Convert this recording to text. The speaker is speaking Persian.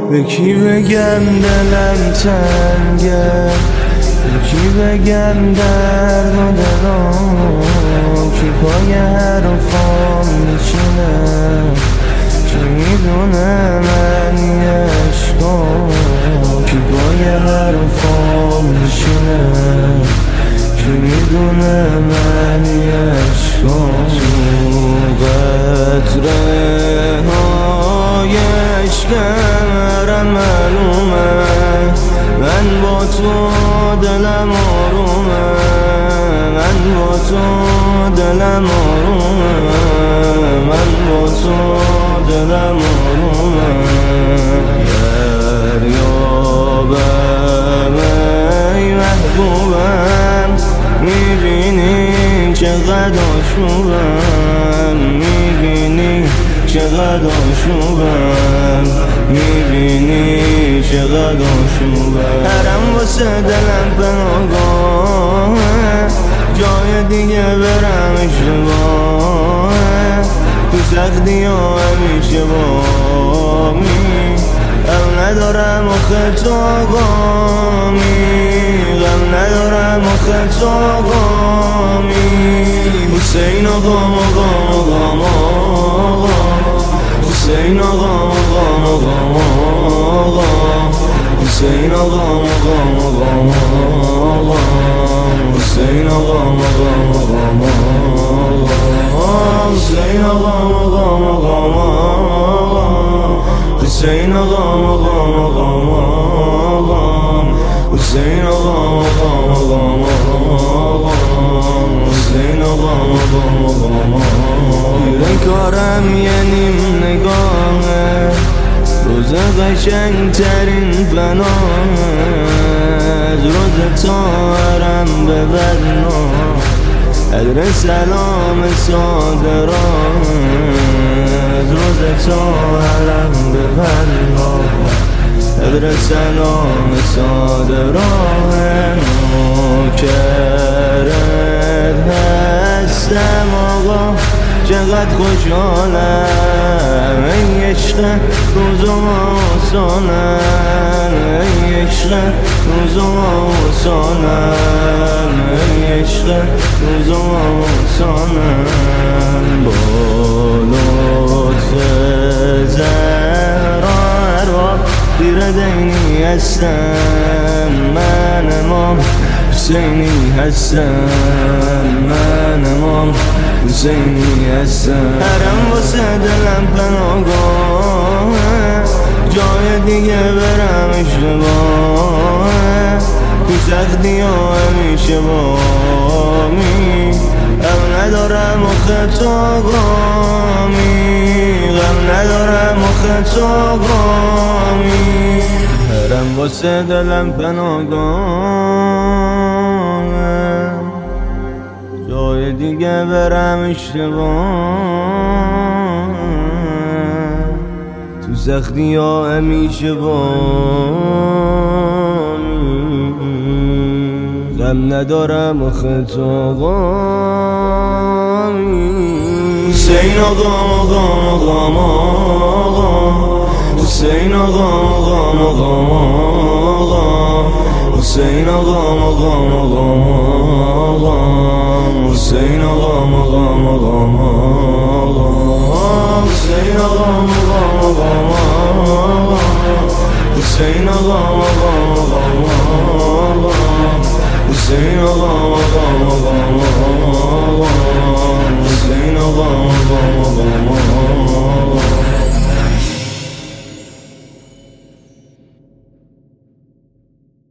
به کی بگم دلم تنگه، به کی بگم درد و دلم، کی پای حرفام میشینه، کی میدونه من عشقم، کی پای حرفام میشینه، کی میدونه من عشقم. تو قطره های عشقم معلومه من با تو دلم آرومه، من با تو دلم آرومه، من با تو دلم آرومه. دریابم ای محبوبم، میبینی چقدر آشوبم، میبینی چقدر آشوبم، میبینی چقدر آشوبم. هرم واسه دلم پناهگاه، جای دیگه برم اشتباه، تو سختی ها همیشه بامی، غم ندارم آخه تو آقامی، غم ندارم آخه تو آقامی. حسین آقام آقام آقام آقا، حسین آقام آقام آقام آقا، حسین آقام آقام آقام آقا، حسین آقام آقام آقام آقا، حسین آقام آقام آقام آقا، حسین آقام آقام آقام آقا، حسین آقام آقام آقام آقا، حسین آقام آقام آقام آقا. این کارم یه نیم نگاهه، روز قشنگ ترین فناه، از روز تارم به بنا، ادر سلام ساده راه، از روز تارم به بنا، ادر سلام ساده راه. نوکرت هستم آقا، چقدر خوشحالم، ای عشق روزم آسانم، ای عشق روزم آسانم، ای عشق روزم آسانم. با لطف زهرا ارواح دیر دینی هستم، من امام حسینی هستم، من امام حسینی هستم. هرم واسه دلم پناهگاه، جای دیگه برم اشتباه، تو سختی ها همیشه بامی، غم ندارم آخه تو آقامی، غم ندارم آخه تو آقامی. هرم واسه دلم پناهگاه، جای دیگه برم اشتباه، تو سختی ها همیشه بامی، غم ندارم آخه تو آقامی. حسین آقام آقام آقام آقا، حسین آقام آقام آقام آقا، حسین آقام آقام آقام آقا، حسین آقام آقام آقام آقا، حسین آقام آقام آقام آقا، حسین آقام آقام آقام آقا، حسین آقام آقام آقام آقا، حسین